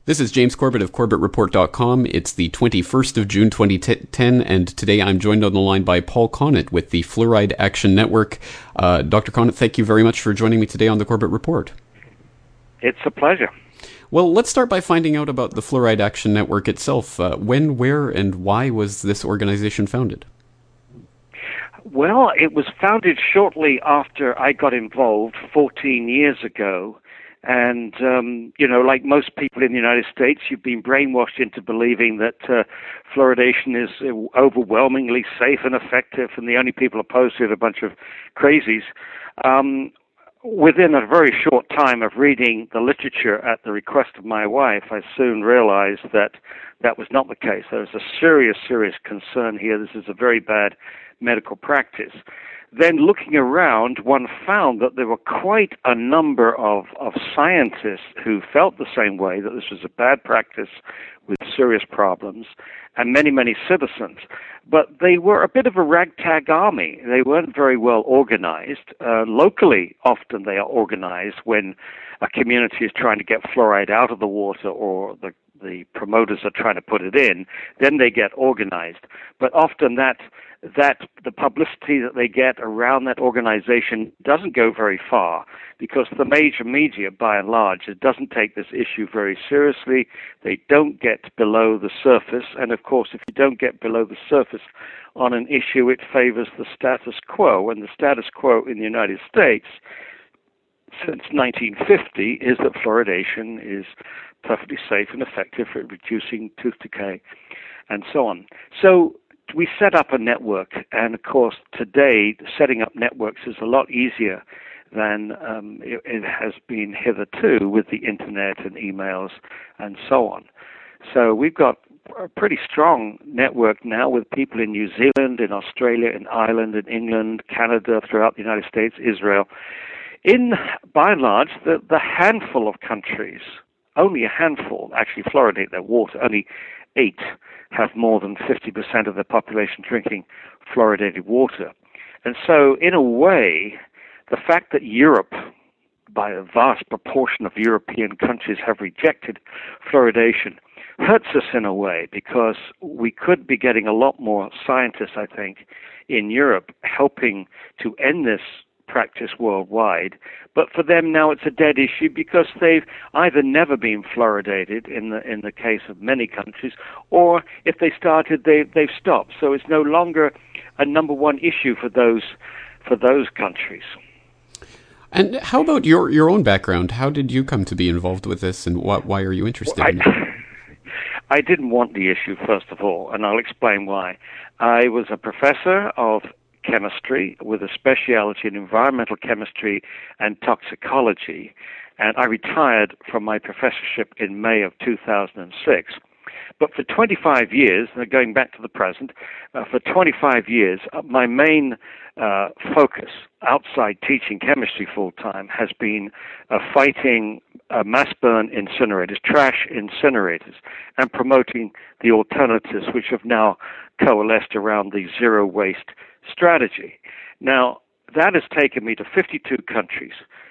This is James Corbett of CorbettReport.com. It's the 21st of June 2010, and today I'm joined on the line by Paul Conant with the Fluoride Action Network. Dr. Conant, thank you very much for joining me today on the Corbett Report. It's a pleasure. Well, let's start by finding out about the Fluoride Action Network itself. When, where, and why was this organization founded? Well, it was founded shortly after I got involved 14 years ago. And, like most people in the United States, you've been brainwashed into believing that fluoridation is overwhelmingly safe and effective, and the only people opposed to it are a bunch of crazies. Within a very short time of reading the literature at the request of my wife, I soon realized that that was not the case. There was a serious, serious concern here. This is a very bad medical practice. Then looking around, one found that there were quite a number of scientists who felt the same way, that this was a bad practice with serious problems, and many, many citizens. But they were a bit of a ragtag army. They weren't very well organized. Locally, often they are organized when a community is trying to get fluoride out of the water or the promoters are trying to put it in, then they get organized. But often that the publicity that they get around that organization doesn't go very far, because the major media, by and large, it doesn't take this issue very seriously. They don't get below the surface, and of course, if you don't get below the surface on an issue, it favors the status quo, and the status quo in the United States since 1950 is that fluoridation is perfectly safe and effective for reducing tooth decay and so on. So we set up a network, and of course today setting up networks is a lot easier than it has been hitherto with the internet and emails and so on. So we've got a pretty strong network now with people in New Zealand, in Australia, in Ireland, in England, Canada, throughout the United States, Israel. By and large, the handful of countries, only a handful actually fluoridate their water. Only 8 have more than 50% of their population drinking fluoridated water. And so, in a way, the fact that Europe, by a vast proportion of European countries, have rejected fluoridation hurts us in a way, because we could be getting a lot more scientists, I think, in Europe helping to end this practice worldwide. But for them now it's a dead issue, because they've either never been fluoridated in the case of many countries, or if they started, they've stopped. So it's no longer a number one issue for those countries. And how about your own background? How did you come to be involved with this, and why are you interested in it? I didn't want the issue, first of all, and I'll explain why. I was a professor of chemistry with a specialty in environmental chemistry and toxicology, and I retired from my professorship in May of 2006. But for 25 years, going back to the present, for 25 years, my main focus outside teaching chemistry full-time has been fighting mass burn incinerators, trash incinerators, and promoting the alternatives which have now coalesced around the zero waste strategy. Now, that has taken me to 52 countries,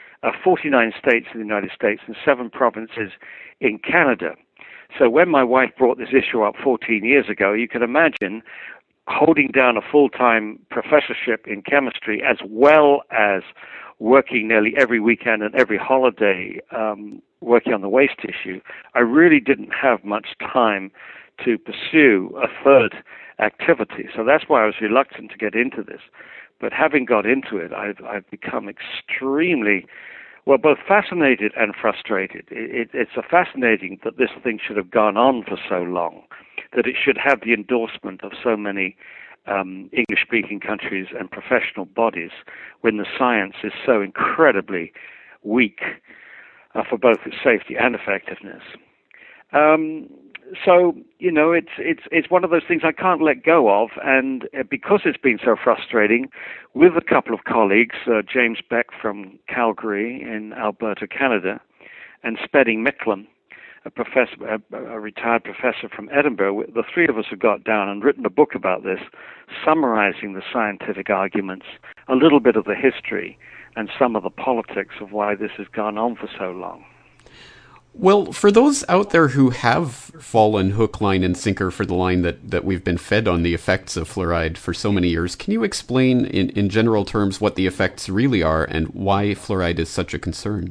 49 states in the United States, and 7 provinces in Canada. So when my wife brought this issue up 14 years ago, you can imagine holding down a full-time professorship in chemistry, as well as working nearly every weekend and every holiday working on the waste issue. I really didn't have much time to pursue a third activity. So that's why I was reluctant to get into this. But having got into it, I've become extremely, both fascinated and frustrated. It's fascinating that this thing should have gone on for so long, that it should have the endorsement of so many English-speaking countries and professional bodies, when the science is so incredibly weak for both its safety and effectiveness. So, it's one of those things I can't let go of, and because it's been so frustrating, with a couple of colleagues, James Beck from Calgary in Alberta, Canada, and Spedding Micklem, a retired professor from Edinburgh, the 3 of us have got down and written a book about this, summarizing the scientific arguments, a little bit of the history, and some of the politics of why this has gone on for so long. Well, for those out there who have fallen hook, line, and sinker for the line that we've been fed on the effects of fluoride for so many years, can you explain in general terms what the effects really are and why fluoride is such a concern?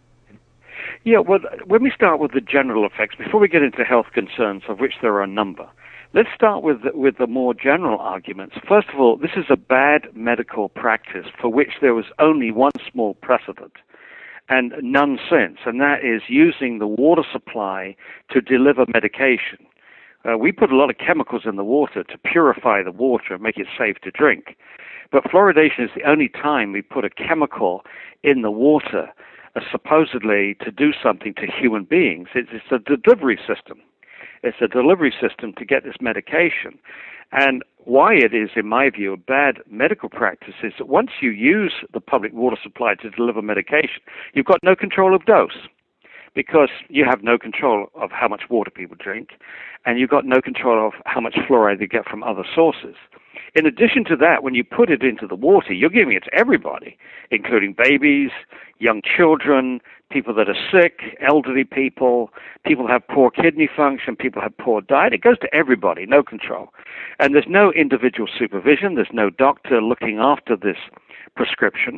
Yeah, well, when we start with the general effects, before we get into health concerns, of which there are a number, let's start with the more general arguments. First of all, this is a bad medical practice for which there was only one small precedent and none since, and that is using the water supply to deliver medication. We put a lot of chemicals in the water to purify the water and make it safe to drink. But fluoridation is the only time we put a chemical in the water supposedly to do something to human beings. It's a delivery system. It's a delivery system to get this medication. And why it is, in my view, a bad medical practice is that once you use the public water supply to deliver medication, you've got no control of dose because you have no control of how much water people drink, and you've got no control of how much fluoride they get from other sources. In addition to that, when you put it into the water, you're giving it to everybody, including babies, young children, people that are sick, elderly people, people who have poor kidney function, people who have poor diet. It goes to everybody, no control. And there's no individual supervision. There's no doctor looking after this prescription.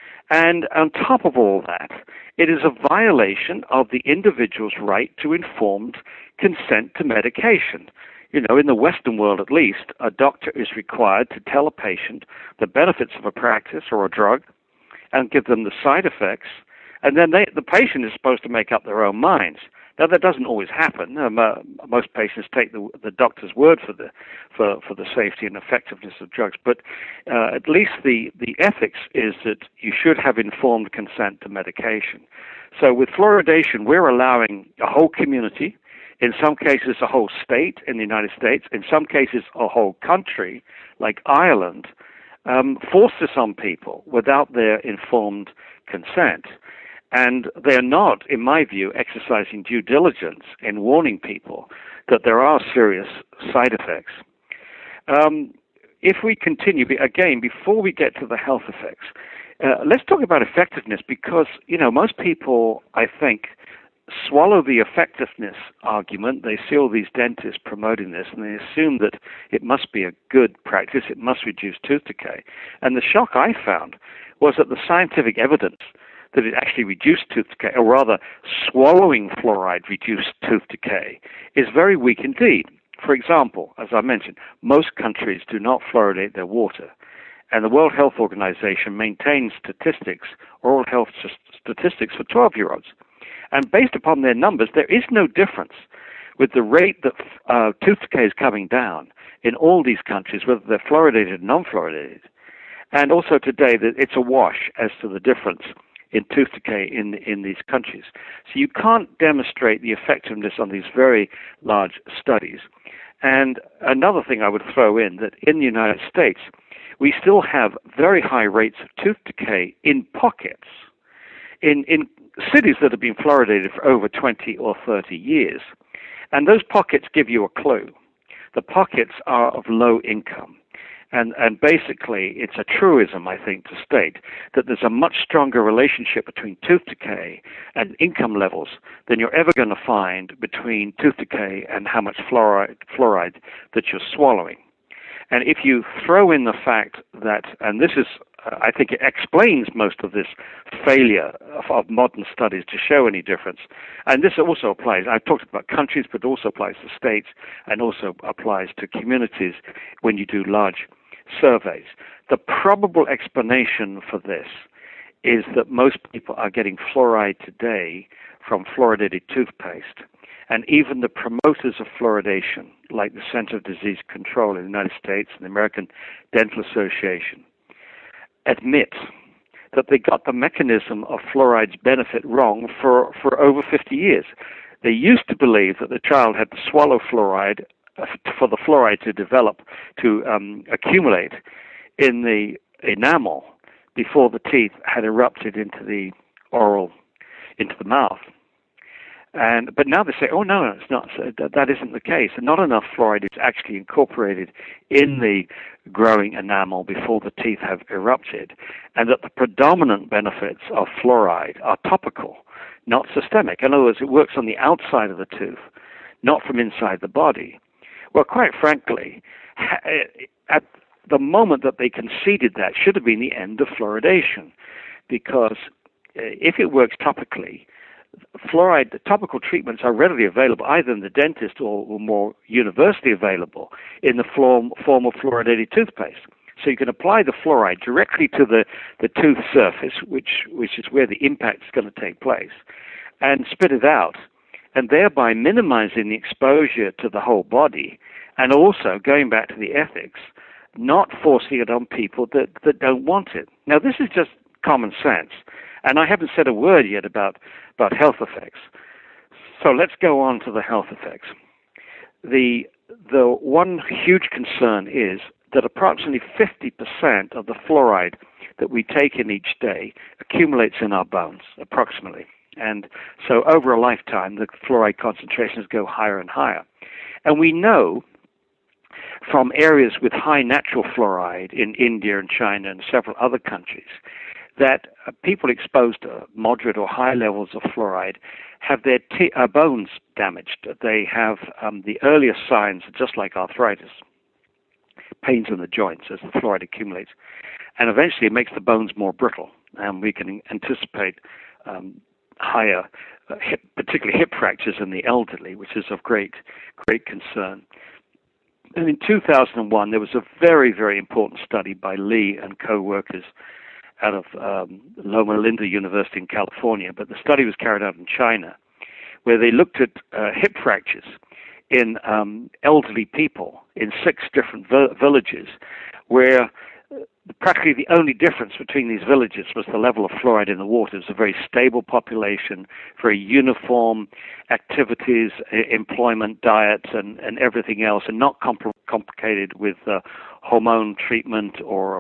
And on top of all that, it is a violation of the individual's right to informed consent to medication. You know, in the Western world at least, a doctor is required to tell a patient the benefits of a practice or a drug and give them the side effects, and then the patient is supposed to make up their own minds. Now, that doesn't always happen. Most patients take the doctor's word for the safety and effectiveness of drugs, but at least the ethics is that you should have informed consent to medication. So with fluoridation, we're allowing a whole community, in some cases a whole state in the United States, in some cases a whole country, like Ireland, force this on people without their informed consent. And they're not, in my view, exercising due diligence in warning people that there are serious side effects. If we continue, again, before we get to the health effects, let's talk about effectiveness because, you know, most people, I think, swallow the effectiveness argument. They see all these dentists promoting this, and they assume that it must be a good practice, it must reduce tooth decay. And the shock I found was that the scientific evidence that it actually reduced tooth decay, or rather swallowing fluoride reduced tooth decay, is very weak indeed. For example, as I mentioned, most countries do not fluoridate their water, and the World Health Organization maintains statistics, oral health statistics for 12-year-olds. And based upon their numbers, there is no difference with the rate that tooth decay is coming down in all these countries, whether they're fluoridated or non-fluoridated. And also today, that it's a wash as to the difference in tooth decay in these countries. So you can't demonstrate the effectiveness on these very large studies. And another thing I would throw in, that in the United States, we still have very high rates of tooth decay in pockets. In cities that have been fluoridated for over 20 or 30 years. And those pockets give you a clue. The pockets are of low income. And basically, it's a truism, I think, to state that there's a much stronger relationship between tooth decay and income levels than you're ever going to find between tooth decay and how much fluoride that you're swallowing. And if you throw in the fact that, and this is, I think it explains most of this failure of modern studies to show any difference. And this also applies, I've talked about countries, but also applies to states and also applies to communities when you do large surveys. The probable explanation for this is that most people are getting fluoride today from fluoridated toothpaste. And even the promoters of fluoridation, like the Center for Disease Control in the United States and the American Dental Association, admit that they got the mechanism of fluoride's benefit wrong for over 50 years. They used to believe that the child had to swallow fluoride for the fluoride to develop, to accumulate in the enamel before the teeth had erupted into the mouth. But now they say, oh, no, it's not. That isn't the case. And not enough fluoride is actually incorporated in the growing enamel before the teeth have erupted, and that the predominant benefits of fluoride are topical not systemic. In other words, it works on the outside of the tooth, not from inside the body. Well, quite frankly, at the moment that they conceded that should have been the end of fluoridation, because if it works topically, fluoride, the topical treatments are readily available either in the dentist or more universally available in the form of fluoridated toothpaste. So you can apply the fluoride directly to the tooth surface, which is where the impact is going to take place, and spit it out, and thereby minimizing the exposure to the whole body, and also, going back to the ethics, not forcing it on people that don't want it. Now, this is just common sense, and I haven't said a word yet about health effects. So let's go on to the health effects. The one huge concern is that approximately 50% of the fluoride that we take in each day accumulates in our bones, approximately. And so over a lifetime, the fluoride concentrations go higher and higher. And we know from areas with high natural fluoride in India and China and several other countries that people exposed to moderate or high levels of fluoride have their bones damaged. They have the earliest signs, just like arthritis, pains in the joints as the fluoride accumulates. And eventually it makes the bones more brittle. And we can anticipate higher, particularly hip fractures in the elderly, which is of great concern. And in 2001, there was a very, very important study by Lee and co-workers out of Loma Linda University in California, but the study was carried out in China, where they looked at hip fractures in elderly people in 6 different villages, where practically the only difference between these villages was the level of fluoride in the water. It was a very stable population, very uniform activities, employment, diets, and everything else, and not complicated with hormone treatment or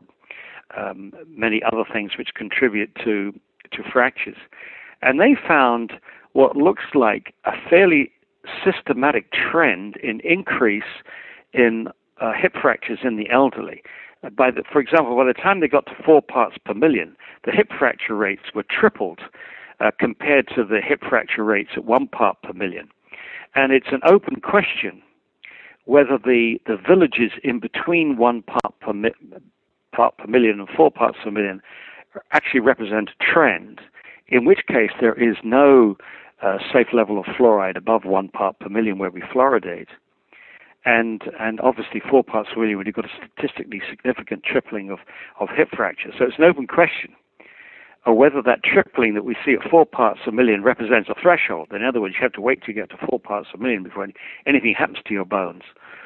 many other things which contribute to fractures. And they found what looks like a fairly systematic trend in increase in hip fractures in the elderly. For example, by the time they got to 4 parts per million, the hip fracture rates were tripled compared to the hip fracture rates at 1 part per million. And it's an open question whether the villages in between 1 part per million and 4 parts per million actually represent a trend, in which case there is no safe level of fluoride above 1 part per million where we fluoridate. And obviously 4 parts per million when you've got a statistically significant tripling of hip fractures. So it's an open question of whether that tripling that we see at 4 parts per million represents a threshold. In other words, you have to wait to get to 4 parts per million before anything happens to your bones,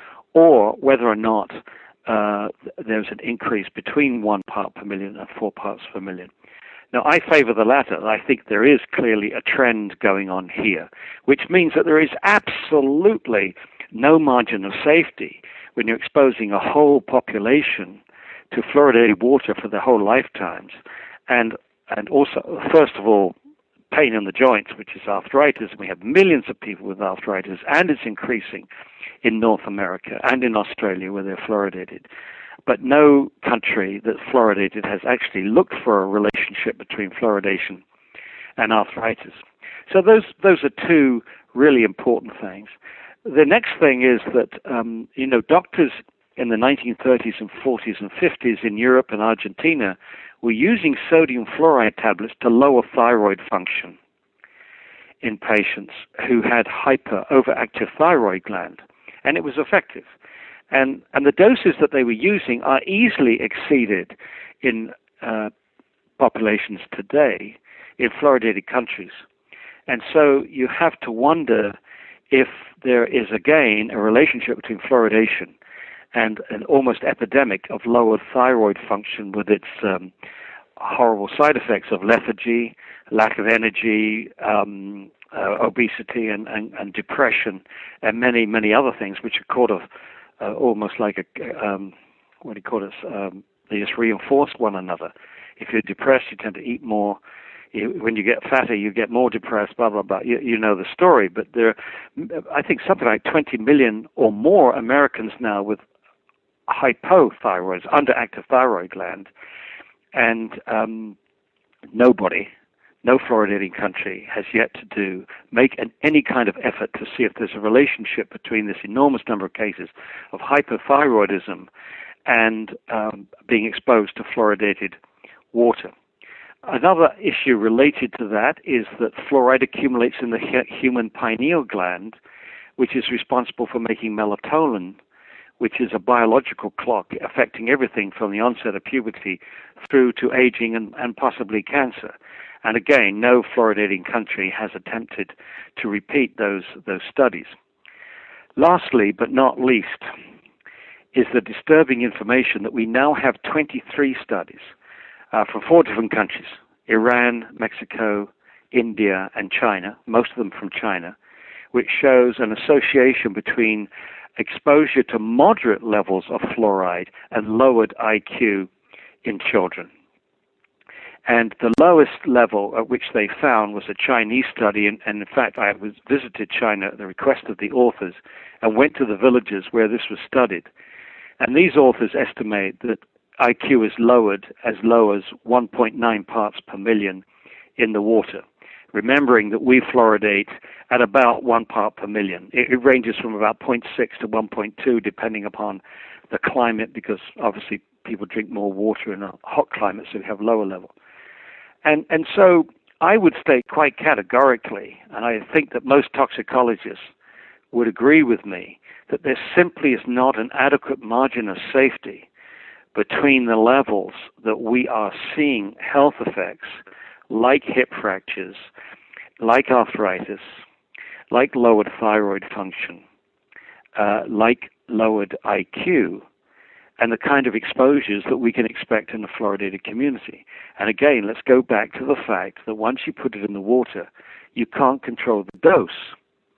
or whether or not there's an increase between 1 part per million and 4 parts per million. Now, I favor the latter. I think there is clearly a trend going on here, which means that there is absolutely no margin of safety when you're exposing a whole population to fluoridated water for their whole lifetimes. And also, first of all, pain in the joints, which is arthritis. We have millions of people with arthritis, and it's increasing in North America and in Australia where they're fluoridated. But no country that's fluoridated has actually looked for a relationship between fluoridation and arthritis. So those are 2 really important things. The next thing is that, doctors in the 1930s and 40s and 50s in Europe and Argentina were using sodium fluoride tablets to lower thyroid function in patients who had overactive thyroid gland, and it was effective. And the doses that they were using are easily exceeded in populations today in fluoridated countries. And so you have to wonder if there is, again, a relationship between fluoridation and an almost epidemic of lowered thyroid function with its horrible side effects of lethargy, lack of energy, obesity, and depression, and many, many other things, which are almost like they just reinforce one another. If you're depressed, you tend to eat more. When you get fatter, you get more depressed, blah, blah, blah. You know the story. But there are, I think, something like 20 million or more Americans now with hypothyroids, underactive thyroid gland, and nobody no fluoridating country has yet to make any kind of effort to see if there's a relationship between this enormous number of cases of hypothyroidism and being exposed to fluoridated water. Another issue related to that is that fluoride accumulates in the human pineal gland, which is responsible for making melatonin, which is a biological clock affecting everything from the onset of puberty through to aging and possibly cancer. And again, no fluoridating country has attempted to repeat those studies. Lastly, but not least, is the disturbing information that we now have 23 studies from 4 different countries: Iran, Mexico, India, and China, most of them from China, which shows an association between exposure to moderate levels of fluoride and lowered IQ in children. And the lowest level at which they found was a Chinese study, and in fact I visited China at the request of the authors and went to the villages where this was studied. And these authors estimate that IQ is lowered as low as 1.9 parts per million in the water, remembering that we fluoridate at about 1 part per million. It ranges from about 0.6 to 1.2 depending upon the climate, because obviously people drink more water in a hot climate, so we have lower level. And so I would state quite categorically, and I think that most toxicologists would agree with me, that there simply is not an adequate margin of safety between the levels that we are seeing health effects like hip fractures, like arthritis, like lowered thyroid function, like lowered IQ, and the kind of exposures that we can expect in a fluoridated community. And again, let's go back to the fact that once you put it in the water, you can't control the dose.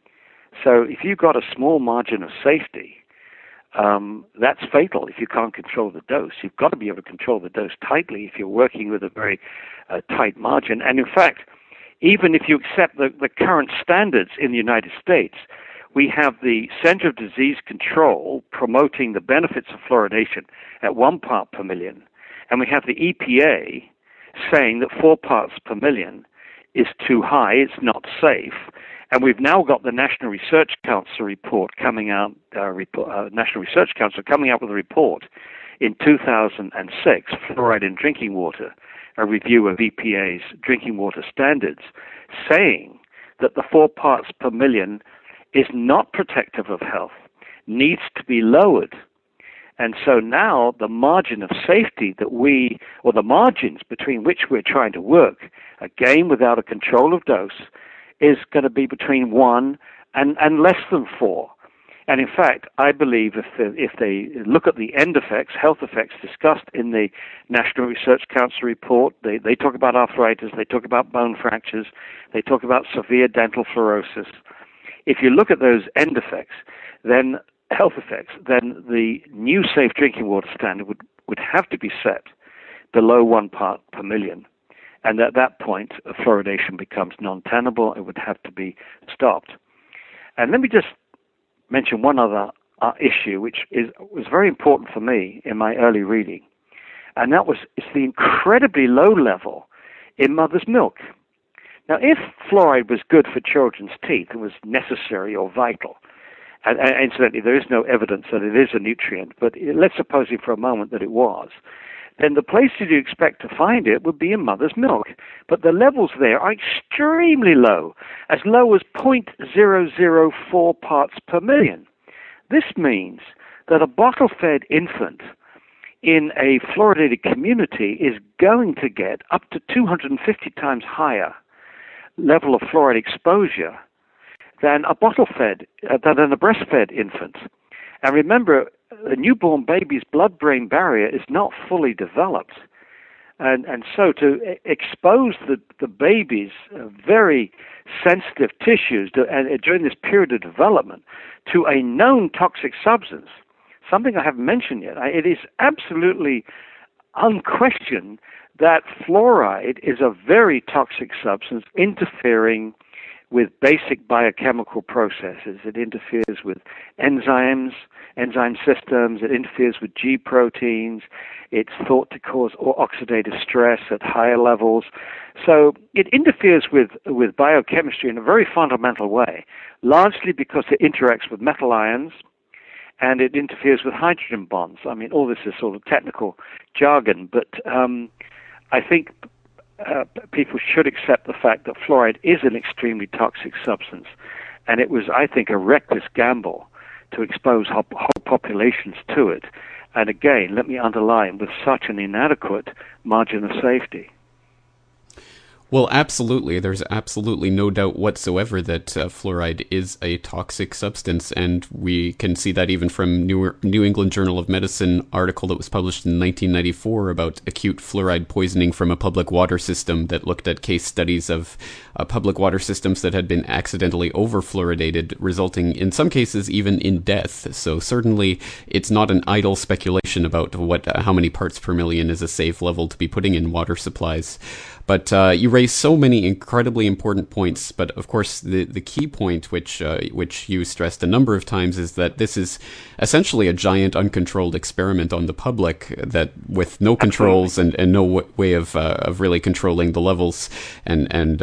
So if you've got a small margin of safety, that's fatal if you can't control the dose. You've got to be able to control the dose tightly if you're working with a very tight margin. And in fact, even if you accept the current standards in the United States, we have the Center of Disease Control promoting the benefits of fluoridation at 1 part per million, and we have the EPA saying that 4 parts per million is too high, it's not safe. And we've now got the National Research Council report coming out, National Research Council coming out with a report in 2006, Fluoride in Drinking Water, a review of EPA's drinking water standards, saying that the 4 parts per million is not protective of health, needs to be lowered. And so now the margin of safety that or the margins between which we're trying to work, again without a control of dose, is going to be between 1 and less than 4. And in fact, I believe if they look at the end effects, health effects discussed in the National Research Council report, they talk about arthritis, they talk about bone fractures, they talk about severe dental fluorosis. If you look at those end effects, then health effects, then the new safe drinking water standard would have to be set below 1 part per million. And at that point, fluoridation becomes non-tenable. It would have to be stopped. And let me just mention one other issue, which was very important for me in my early reading, and it's the incredibly low level in mother's milk. Now, if fluoride was good for children's teeth, it was necessary or vital, and incidentally, there is no evidence that it is a nutrient, but let's suppose for a moment that it was, then the place that you expect to find it would be in mother's milk. But the levels there are extremely low as 0.004 parts per million. This means that a bottle-fed infant in a fluoridated community is going to get up to 250 times higher level of fluoride exposure than a bottle-fed, than a breastfed infant. And remember, a newborn baby's blood-brain barrier is not fully developed. And so to expose the baby's very sensitive tissues during this period of development to a known toxic substance, something I haven't mentioned yet, it is absolutely unquestioned that fluoride is a very toxic substance interfering with basic biochemical processes. It interferes with enzyme systems. It interferes with G proteins. It's thought to cause oxidative stress at higher levels. So it interferes with biochemistry in a very fundamental way, largely because it interacts with metal ions, and it interferes with hydrogen bonds. I mean, all this is sort of technical jargon, but I think people should accept the fact that fluoride is an extremely toxic substance, and it was, I think, a reckless gamble to expose whole populations to it. And again, let me underline, with such an inadequate margin of safety. Well, absolutely. There's absolutely no doubt whatsoever that fluoride is a toxic substance, and we can see that even from New England Journal of Medicine article that was published in 1994 about acute fluoride poisoning from a public water system that looked at case studies of public water systems that had been accidentally overfluoridated, resulting in some cases even in death. So certainly it's not an idle speculation about how many parts per million is a safe level to be putting in water supplies. But you raise so many incredibly important points. But of course, the key point, which you stressed a number of times, is that this is essentially a giant uncontrolled experiment on the public, that with no controls and no way of really controlling the levels and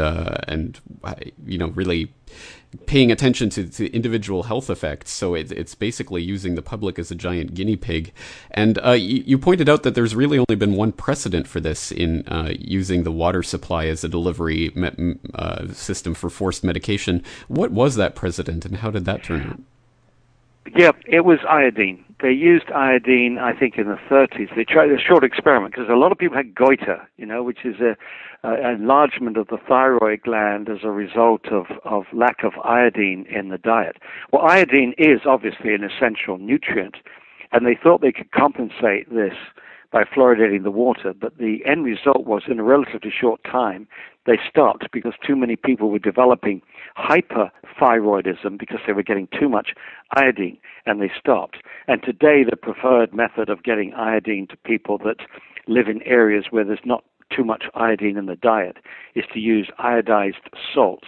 really paying attention to individual health effects. So it's basically using the public as a giant guinea pig. And you pointed out that there's really only been one precedent for this in using the water supply as a delivery system for forced medication. What was that precedent, and how did that turn out? Yeah, it was iodine. They used iodine, I think, in the 30s. They tried a short experiment because a lot of people had goiter, which is an enlargement of the thyroid gland as a result of lack of iodine in the diet. Well, iodine is obviously an essential nutrient, and they thought they could compensate this by fluoridating the water, but the end result was, in a relatively short time, they stopped because too many people were developing hyperthyroidism because they were getting too much iodine, and they stopped. And today, the preferred method of getting iodine to people that live in areas where there's not too much iodine in the diet is to use iodized salts,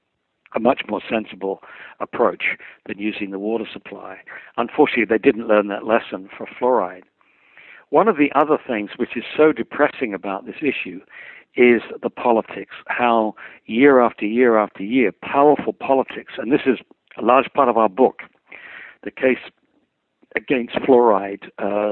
a much more sensible approach than using the water supply. Unfortunately, they didn't learn that lesson for fluoride. One of the other things which is so depressing about this issue is the politics, how year after year after year, powerful politics, and this is a large part of our book, the case against fluoride,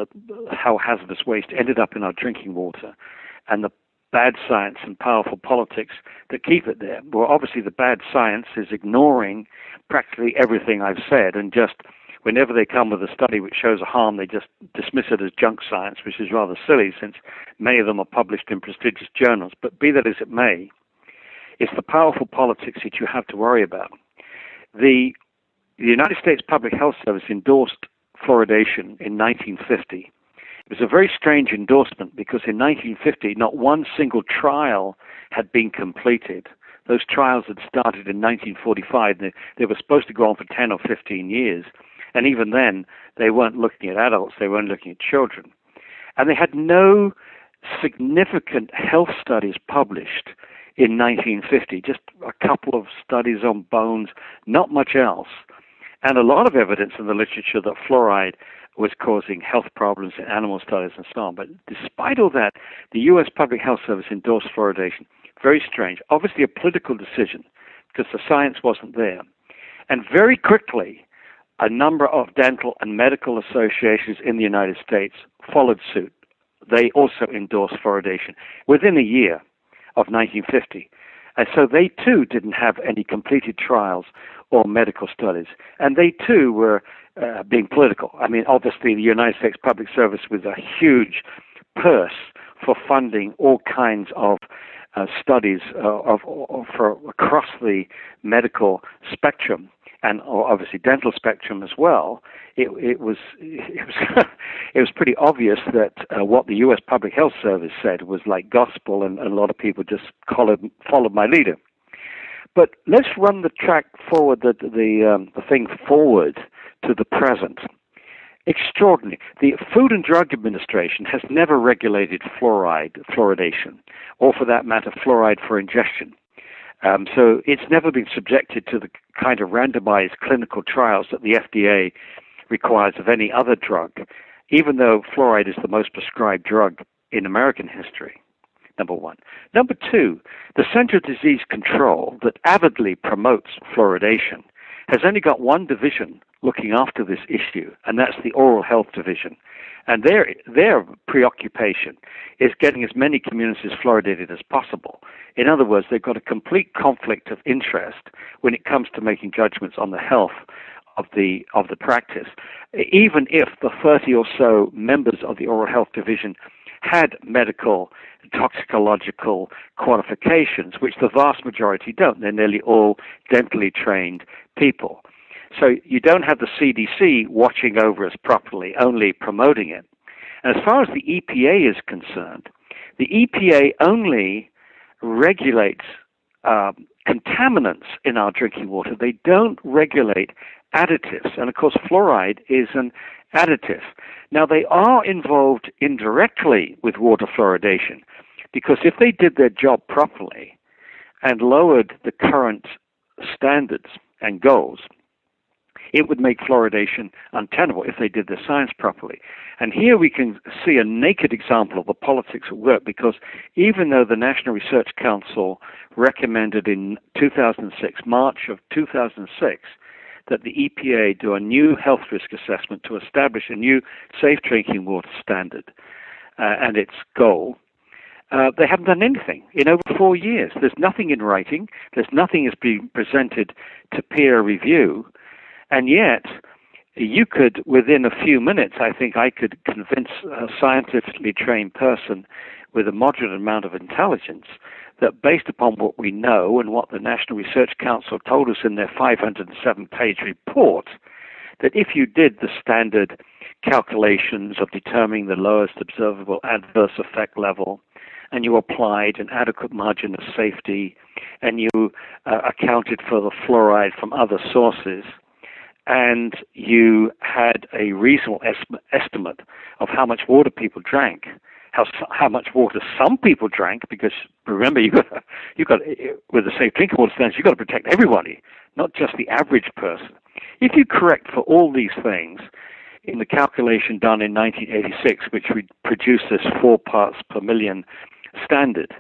how hazardous waste ended up in our drinking water, and the bad science and powerful politics that keep it there. Well, obviously the bad science is ignoring practically everything I've said, and just whenever they come with a study which shows a harm, they just dismiss it as junk science, which is rather silly since many of them are published in prestigious journals. But be that as it may, it's the powerful politics that you have to worry about. The United States Public Health Service endorsed fluoridation in 1950. It was a very strange endorsement because in 1950, not one single trial had been completed. Those trials had started in 1945. They were supposed to go on for 10 or 15 years. And even then, they weren't looking at adults, they weren't looking at children. And they had no significant health studies published in 1950, just a couple of studies on bones, not much else. And a lot of evidence in the literature that fluoride was causing health problems in animal studies and so on. But despite all that, the U.S. Public Health Service endorsed fluoridation. Very strange. Obviously a political decision because the science wasn't there. And very quickly, a number of dental and medical associations in the United States followed suit. They also endorsed fluoridation within a year of 1950. And so they too didn't have any completed trials or medical studies. And they too were being political. I mean, obviously the United States Public Service was a huge purse for funding all kinds of studies for across the medical spectrum, and obviously dental spectrum as well. It was it was pretty obvious that what the U.S. Public Health Service said was like gospel, and a lot of people just followed my leader. But let's run the track forward, the thing forward to the present. Extraordinary. The Food and Drug Administration has never regulated fluoridation, or for that matter, fluoride for ingestion. So it's never been subjected to the kind of randomized clinical trials that the FDA requires of any other drug, even though fluoride is the most prescribed drug in American history, number one. Number two, the Center for Disease Control that avidly promotes fluoridation has only got one division looking after this issue, and that's the Oral Health Division. And their preoccupation is getting as many communities fluoridated as possible. In other words, they've got a complete conflict of interest when it comes to making judgments on the health of the practice. Even if the 30 or so members of the Oral Health Division had medical, toxicological qualifications, which the vast majority don't. They're nearly all dentally trained people. So you don't have the CDC watching over us properly, only promoting it. And as far as the EPA is concerned, the EPA only regulates contaminants in our drinking water. They don't regulate additives. And of course, fluoride is an additive. Now, they are involved indirectly with water fluoridation, because if they did their job properly and lowered the current standards and goals, it would make fluoridation untenable if they did their science properly. And here we can see a naked example of the politics at work, because even though the National Research Council recommended in 2006, March of 2006, that the EPA do a new health risk assessment to establish a new safe drinking water standard and its goal, they haven't done anything in over 4 years. There's nothing in writing. There's nothing that's been presented to peer review. And yet, you could, within a few minutes, I think I could convince a scientifically trained person with a moderate amount of intelligence that based upon what we know and what the National Research Council told us in their 507-page report, that if you did the standard calculations of determining the lowest observable adverse effect level, and you applied an adequate margin of safety, and you accounted for the fluoride from other sources, and you had a reasonable estimate of how much water people drank, how much water some people drank, because remember, you got with the safe drinking water standards, you've got to protect everybody, not just the average person. If you correct for all these things in the calculation done in 1986, which produced this 4 parts per million standard,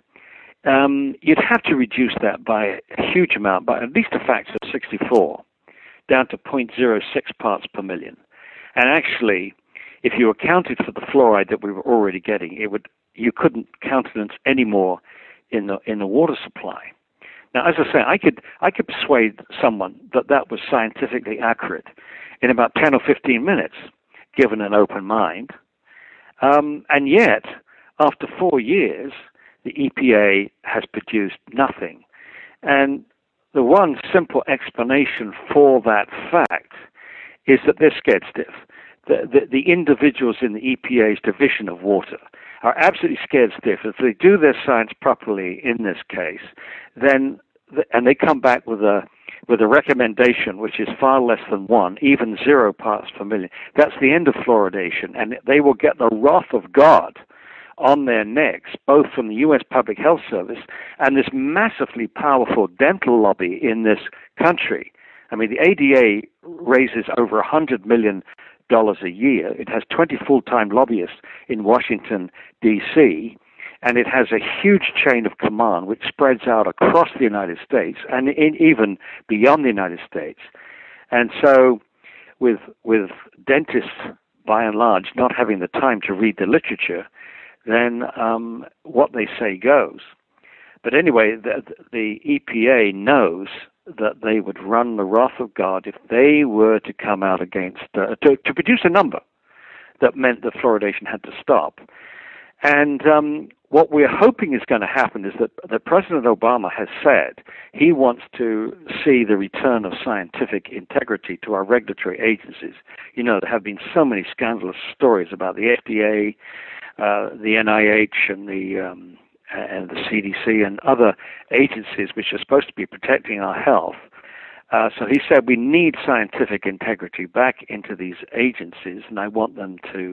you'd have to reduce that by a huge amount, by at least a factor of 64. Down to 0.06 parts per million. And actually, if you accounted for the fluoride that we were already getting, you couldn't countenance any more in the water supply. Now, as I say, I could persuade someone that was scientifically accurate in about 10 or 15 minutes, given an open mind. And yet, after 4 years, the EPA has produced nothing. And the one simple explanation for that fact is that they're scared stiff. The individuals in the EPA's division of water are absolutely scared stiff. If they do their science properly in this case, then and they come back with a recommendation which is far less than 1, even 0 parts per million, that's the end of fluoridation, and they will get the wrath of God on their necks, both from the U.S. Public Health Service and this massively powerful dental lobby in this country. I mean, the ADA raises over $100 million a year. It has 20 full-time lobbyists in Washington, D.C., and it has a huge chain of command which spreads out across the United States and even beyond the United States. And so with dentists, by and large, not having the time to read the literature, then what they say goes. But anyway, the EPA knows that they would run the wrath of God if they were to come out against, to produce a number that meant that fluoridation had to stop. And what we're hoping is going to happen is that President Obama has said he wants to see the return of scientific integrity to our regulatory agencies. You know, there have been so many scandalous stories about the FDA, the NIH, and the CDC and other agencies which are supposed to be protecting our health. So he said we need scientific integrity back into these agencies, and I want them to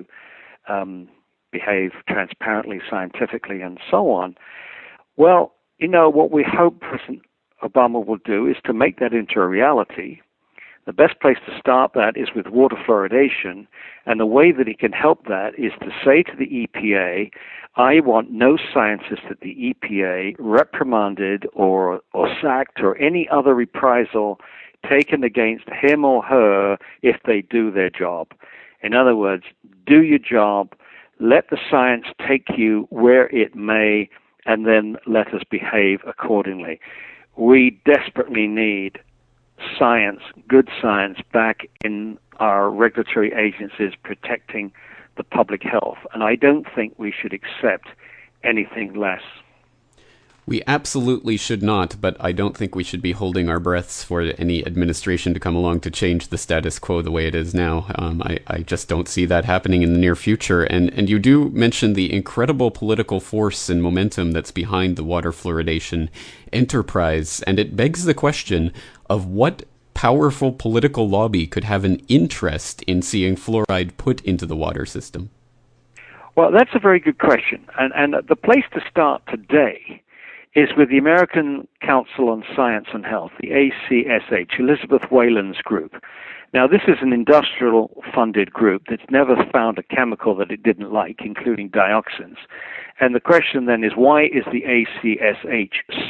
behave transparently, scientifically, and so on. Well, you know, what we hope President Obama will do is to make that into a reality. The best place to start that is with water fluoridation, and the way that he can help that is to say to the EPA, I want no scientist at the EPA reprimanded or sacked or any other reprisal taken against him or her if they do their job. In other words, do your job, let the science take you where it may, and then let us behave accordingly. We desperately need science, good science, back in our regulatory agencies protecting the public health. And I don't think we should accept anything less. We absolutely should not, but I don't think we should be holding our breaths for any administration to come along to change the status quo the way it is now. I just don't see that happening in the near future. And you do mention the incredible political force and momentum that's behind the water fluoridation enterprise, and it begs the question of what powerful political lobby could have an interest in seeing fluoride put into the water system. Well, that's a very good question. And the place to start today is with the American Council on Science and Health, the ACSH, Elizabeth Whalen's group. Now, this is an industrial-funded group that's never found a chemical that it didn't like, including dioxins. And the question then is, why is the ACSH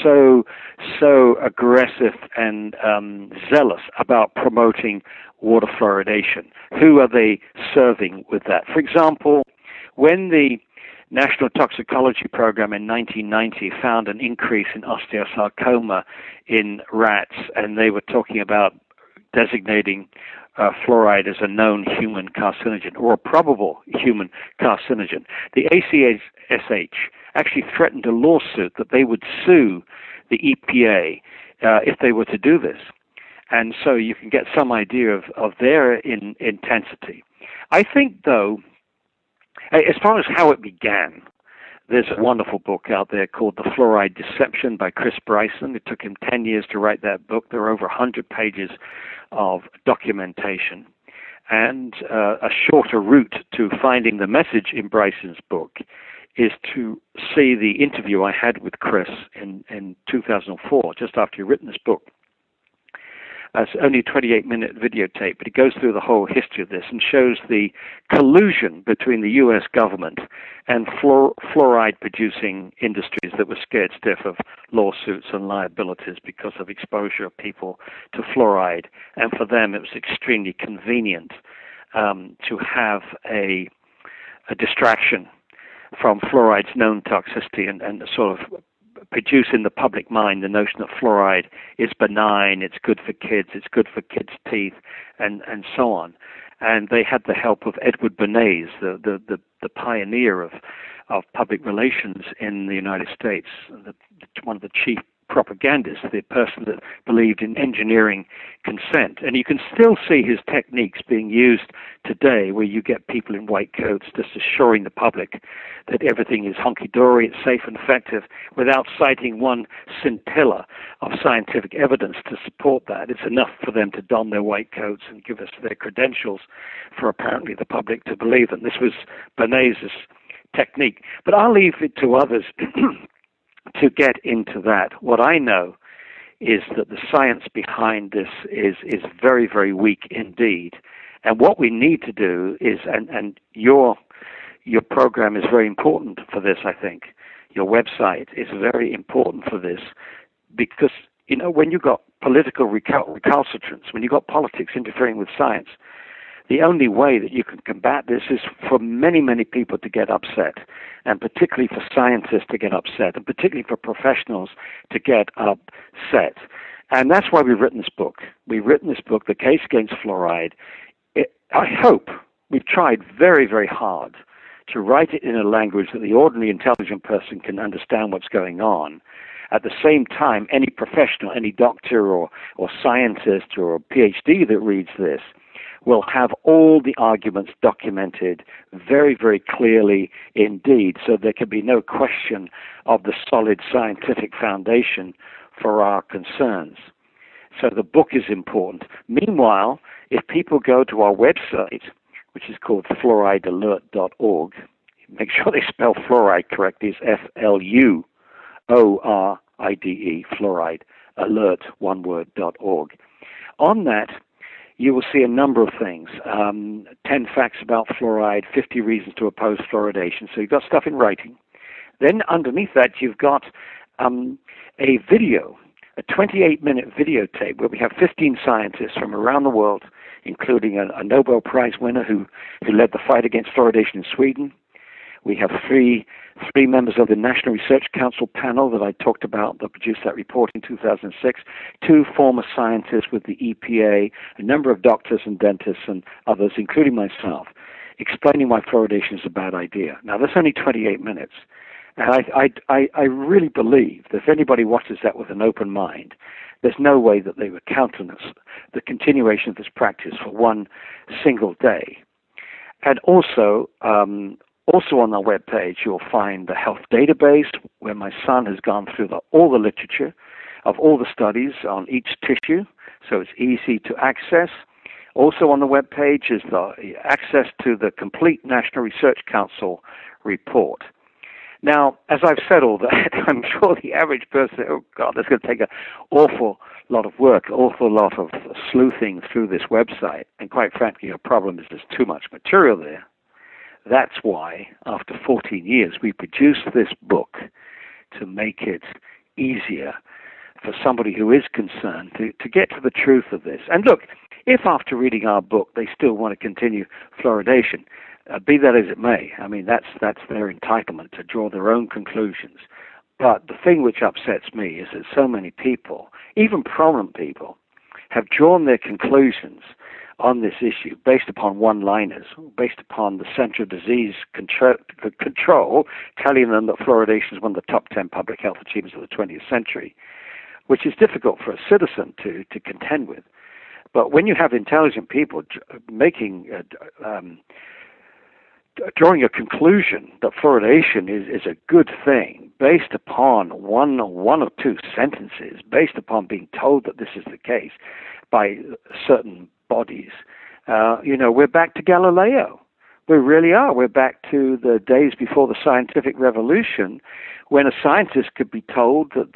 so aggressive and zealous about promoting water fluoridation? Who are they serving with that? For example, when the National Toxicology Program in 1990 found an increase in osteosarcoma in rats, and they were talking about designating fluoride as a known human carcinogen or a probable human carcinogen. The ACSH actually threatened a lawsuit that they would sue the EPA if they were to do this. And so you can get some idea of their intensity. I think, though, as far as how it began, there's a wonderful book out there called The Fluoride Deception by Chris Bryson. It took him 10 years to write that book. There are over 100 pages of documentation. And a shorter route to finding the message in Bryson's book is to see the interview I had with Chris in 2004, just after he'd written this book. It's only a 28-minute videotape, but it goes through the whole history of this and shows the collusion between the U.S. government and fluoride-producing industries that were scared stiff of lawsuits and liabilities because of exposure of people to fluoride. And for them, it was extremely convenient to have a distraction from fluoride's known toxicity and sort of produce in the public mind the notion that fluoride is benign, it's good for kids, it's good for kids' teeth, and so on. And they had the help of Edward Bernays, the pioneer of public relations in the United States, one of the chief propagandists, the person that believed in engineering consent. And you can still see his techniques being used today, where you get people in white coats just assuring the public that everything is hunky-dory, it's safe and effective, without citing one scintilla of scientific evidence to support that. It's enough for them to don their white coats and give us their credentials for apparently the public to believe them. This was Bernays' technique. But I'll leave it to others to get into that. What I know is that the science behind this is very, very weak indeed. And what we need to do is, and your program is very important for this, I think. Your website is very important for this because, you know, when you've got political recalcitrance, when you've got politics interfering with science, the only way that you can combat this is for many, many people to get upset, and particularly for scientists to get upset, and particularly for professionals to get upset. And that's why we've written this book. We've written this book, The Case Against Fluoride. I hope we've tried very, very hard to write it in a language that the ordinary intelligent person can understand what's going on. At the same time, any professional, any doctor or scientist or PhD that reads this will have all the arguments documented very, very clearly indeed, so there can be no question of the solid scientific foundation for our concerns. So the book is important. Meanwhile, if people go to our website, which is called fluoridealert.org, make sure they spell fluoride correctly, it's Fluoride, fluoridealert.org. On that, you will see a number of things. 10 facts about fluoride, 50 reasons to oppose fluoridation. So you've got stuff in writing. Then underneath that, you've got a video, a 28-minute videotape where we have 15 scientists from around the world, including a Nobel Prize winner who led the fight against fluoridation in Sweden. We have three members of the National Research Council panel that I talked about that produced that report in 2006, 2 former scientists with the EPA, a number of doctors and dentists and others, including myself, explaining why fluoridation is a bad idea. Now, that's only 28 minutes. And I really believe that if anybody watches that with an open mind, there's no way that they would countenance the continuation of this practice for one single day. And also on our webpage, you'll find the health database where my son has gone through all the literature of all the studies on each tissue, so it's easy to access. Also on the webpage is the access to the complete National Research Council report. Now, as I've said all that, I'm sure the average person, oh God, that's going to take an awful lot of work, an awful lot of sleuthing through this website. And quite frankly, your problem is there's too much material there. That's why, after 14 years, we produced this book to make it easier for somebody who is concerned to get to the truth of this. And look, if after reading our book they still want to continue fluoridation, be that as it may, I mean, that's their entitlement to draw their own conclusions. But the thing which upsets me is that so many people, even prominent people, have drawn their conclusions on this issue based upon one-liners, based upon the Center of Disease Control telling them that fluoridation is one of the top 10 public health achievements of the 20th century, which is difficult for a citizen to contend with. But when you have intelligent people making drawing a conclusion that fluoridation is a good thing based upon one or two sentences, based upon being told that this is the case by certain bodies, we're back to Galileo. We really are. We're back to the days before the scientific revolution, when a scientist could be told that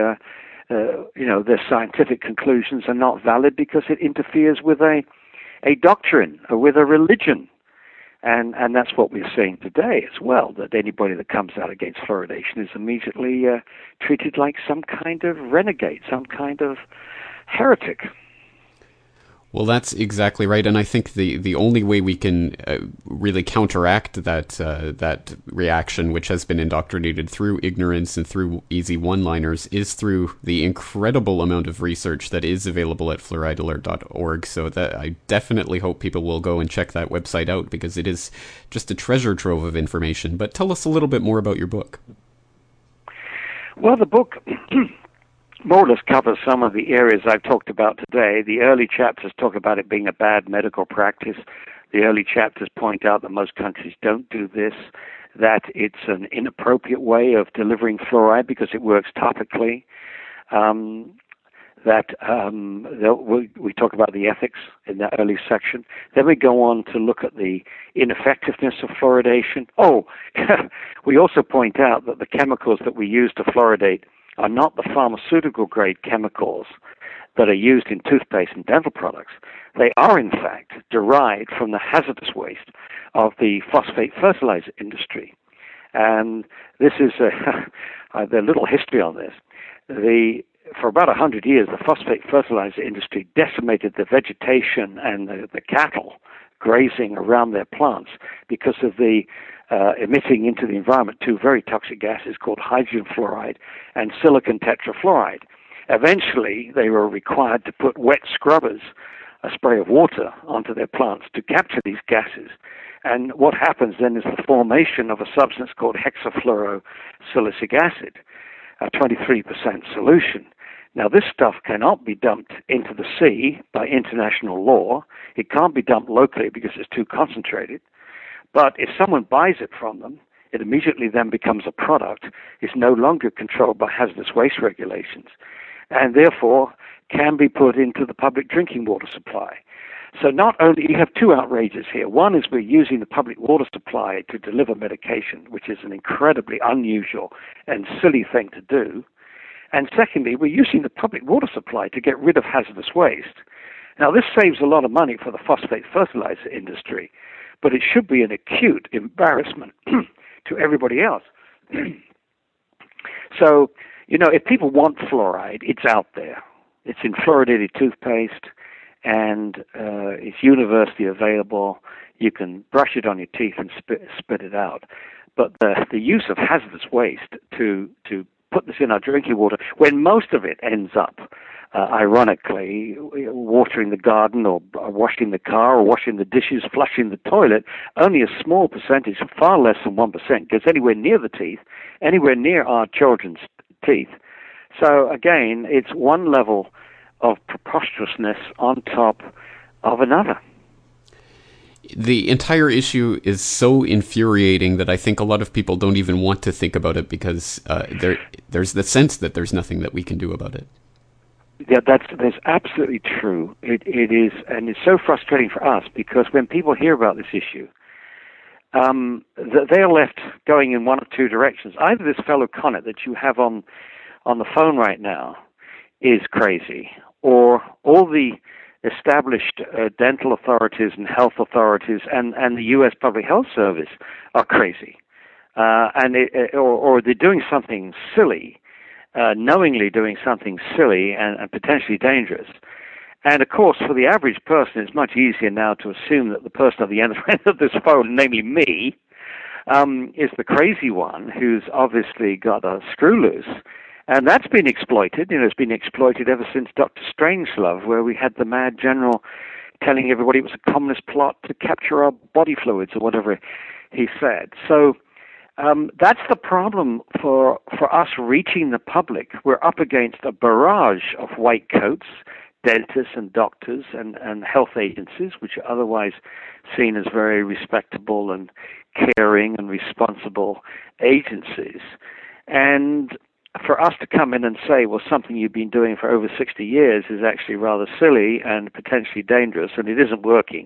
their scientific conclusions are not valid because it interferes with a doctrine or with a religion. And that's what we're seeing today as well, that anybody that comes out against fluoridation is immediately treated like some kind of renegade, some kind of heretic. Well, that's exactly right, and I think the only way we can really counteract that reaction, which has been indoctrinated through ignorance and through easy one-liners, is through the incredible amount of research that is available at fluoridealert.org. So that I definitely hope people will go and check that website out, because it is just a treasure trove of information. But tell us a little bit more about your book. Well, the book more or less covers some of the areas I've talked about today. The early chapters talk about it being a bad medical practice. The early chapters point out that most countries don't do this, that it's an inappropriate way of delivering fluoride because it works topically, we talk about the ethics in that early section. Then we go on to look at the ineffectiveness of fluoridation. Oh, we also point out that the chemicals that we use to fluoridate are not the pharmaceutical-grade chemicals that are used in toothpaste and dental products. They are, in fact, derived from the hazardous waste of the phosphate fertilizer industry. And this is a little history on this. For about 100 years, the phosphate fertilizer industry decimated the vegetation and the cattle grazing around their plants because of the emitting into the environment two very toxic gases called hydrogen fluoride and silicon tetrafluoride. Eventually, they were required to put wet scrubbers, a spray of water, onto their plants to capture these gases. And what happens then is the formation of a substance called hexafluorosilicic acid, a 23% solution. Now, this stuff cannot be dumped into the sea by international law. It can't be dumped locally because it's too concentrated. But if someone buys it from them, it immediately then becomes a product. It's no longer controlled by hazardous waste regulations, and therefore can be put into the public drinking water supply. So not only, you have two outrages here. One is we're using the public water supply to deliver medication, which is an incredibly unusual and silly thing to do. And secondly, we're using the public water supply to get rid of hazardous waste. Now, this saves a lot of money for the phosphate fertilizer industry, but it should be an acute embarrassment to everybody else. So, if people want fluoride, it's out there. It's in fluoridated toothpaste, and it's universally available. You can brush it on your teeth and spit it out. But the use of hazardous waste to put this in our drinking water, when most of it ends up, ironically, watering the garden or washing the car or washing the dishes, flushing the toilet, only a small percentage, far less than 1%, gets anywhere near the teeth, anywhere near our children's teeth. So again, it's one level of preposterousness on top of another. The entire issue is so infuriating that I think a lot of people don't even want to think about it because there's the sense that there's nothing that we can do about it. Yeah, that's absolutely true. It is, and it's so frustrating for us because when people hear about this issue, they are left going in one of two directions. Either this fellow Connett that you have on the phone right now is crazy, or all the established dental authorities and health authorities and the U.S. Public Health Service are crazy, or they're doing something silly, knowingly doing something silly and potentially dangerous. And of course, for the average person, it's much easier now to assume that the person at the end of this phone, namely me, is the crazy one who's obviously got a screw loose. And that's been exploited. It's been exploited ever since Dr. Strangelove, where we had the Mad General telling everybody it was a communist plot to capture our body fluids or whatever he said. So that's the problem for us reaching the public. We're up against a barrage of white coats, dentists and doctors and health agencies, which are otherwise seen as very respectable and caring and responsible agencies. And for us to come in and say, well, something you've been doing for over 60 years is actually rather silly and potentially dangerous, and it isn't working.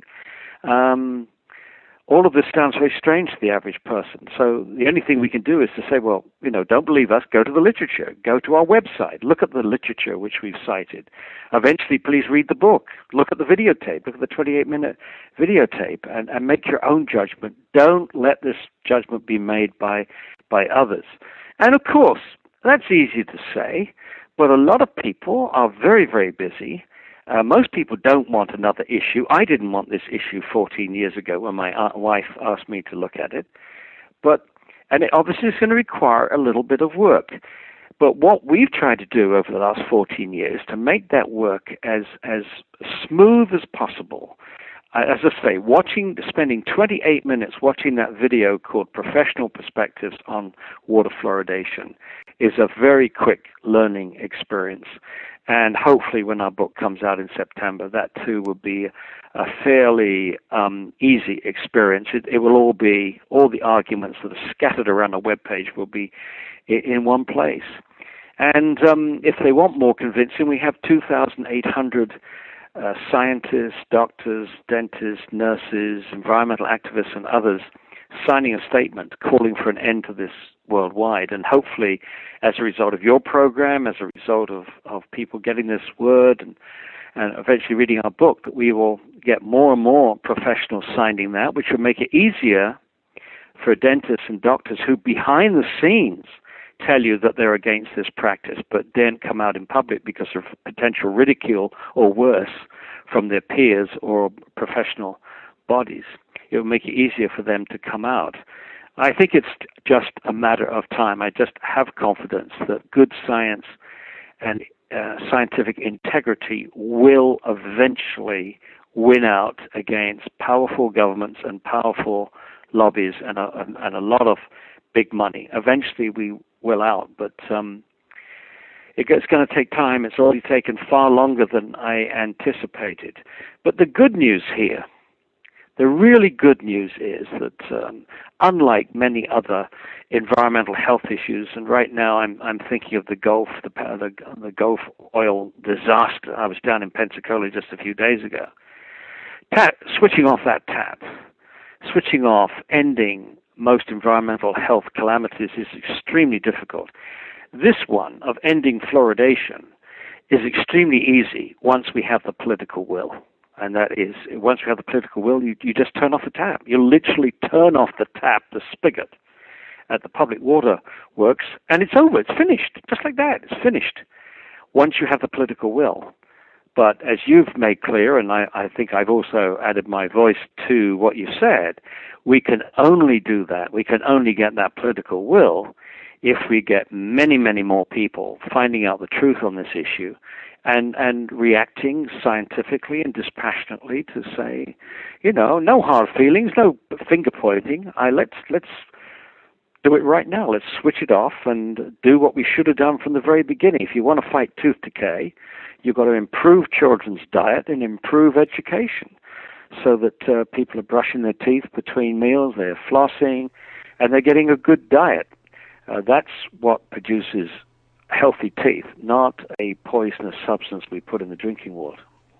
All of this sounds very strange to the average person. So the only thing we can do is to say, well, don't believe us, go to the literature, go to our website, look at the literature which we've cited. Eventually, please read the book, look at the videotape, look at the 28-minute videotape, and make your own judgment. Don't let this judgment be made by others. And of course, that's easy to say, but a lot of people are very, very busy. Most people don't want another issue. I didn't want this issue 14 years ago when my wife asked me to look at it. And it obviously is going to require a little bit of work. But what we've tried to do over the last 14 years to make that work as smooth as possible, as I say, spending 28 minutes watching that video called Professional Perspectives on Water Fluoridation is a very quick learning experience. And hopefully when our book comes out in September, that too will be a fairly easy experience. It will all the arguments that are scattered around a webpage will be in one place. And if they want more convincing, we have 2,800 scientists, doctors, dentists, nurses, environmental activists, and others signing a statement calling for an end to this worldwide. And hopefully, as a result of your program, as a result of people getting this word and eventually reading our book, that we will get more and more professionals signing that, which will make it easier for dentists and doctors who behind the scenes tell you that they're against this practice but daren't come out in public because of potential ridicule or worse from their peers or professional bodies. It will make it easier for them to come out. I think it's just a matter of time. I just have confidence that good science and scientific integrity will eventually win out against powerful governments and powerful lobbies and a lot of big money. Eventually we will out, but it's going to take time. It's already taken far longer than I anticipated. But the good news here, the really good news is that unlike many other environmental health issues, and right now I'm thinking of the Gulf oil disaster. I was down in Pensacola just a few days ago. Switching off that tap, switching off, ending most environmental health calamities is extremely difficult. This one of ending fluoridation is extremely easy once we have the political will. And that is, once we have the political will, you just turn off the tap. You literally turn off the tap, the spigot, at the public water works, and it's over. It's finished. Just like that. It's finished. Once you have the political will. But as you've made clear, and I think I've also added my voice to what you said, we can only do that. We can only get that political will if we get many, many more people finding out the truth on this issue and reacting scientifically and dispassionately to say, no hard feelings, no finger pointing. Let's do it right now. Let's switch it off and do what we should have done from the very beginning. If you want to fight tooth decay, you've got to improve children's diet and improve education so that people are brushing their teeth between meals, they're flossing, and they're getting a good diet. That's what produces healthy teeth, not a poisonous substance we put in the drinking water.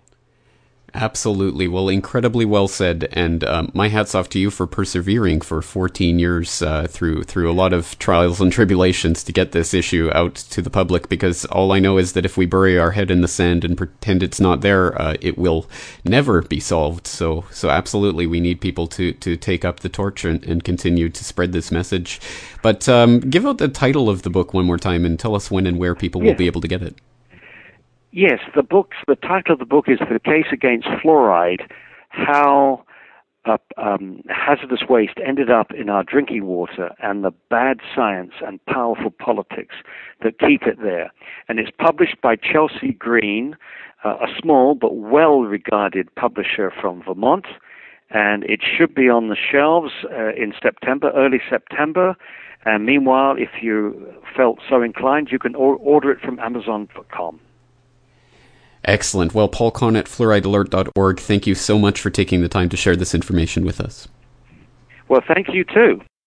Absolutely. Well, incredibly well said. And my hat's off to you for persevering for 14 years through a lot of trials and tribulations to get this issue out to the public, because all I know is that if we bury our head in the sand and pretend it's not there, it will never be solved. So absolutely, we need people to take up the torch and continue to spread this message. But give out the title of the book one more time and tell us when and where people will be able to get it. Yes, the title of the book is The Case Against Fluoride, How Hazardous Waste Ended Up in Our Drinking Water and the Bad Science and Powerful Politics That Keep It There. And it's published by Chelsea Green, a small but well-regarded publisher from Vermont. And it should be on the shelves in September, early September. And meanwhile, if you felt so inclined, you can order it from Amazon.com. Excellent. Well, Paul Conant, fluoridealert.org, thank you so much for taking the time to share this information with us. Well, thank you too.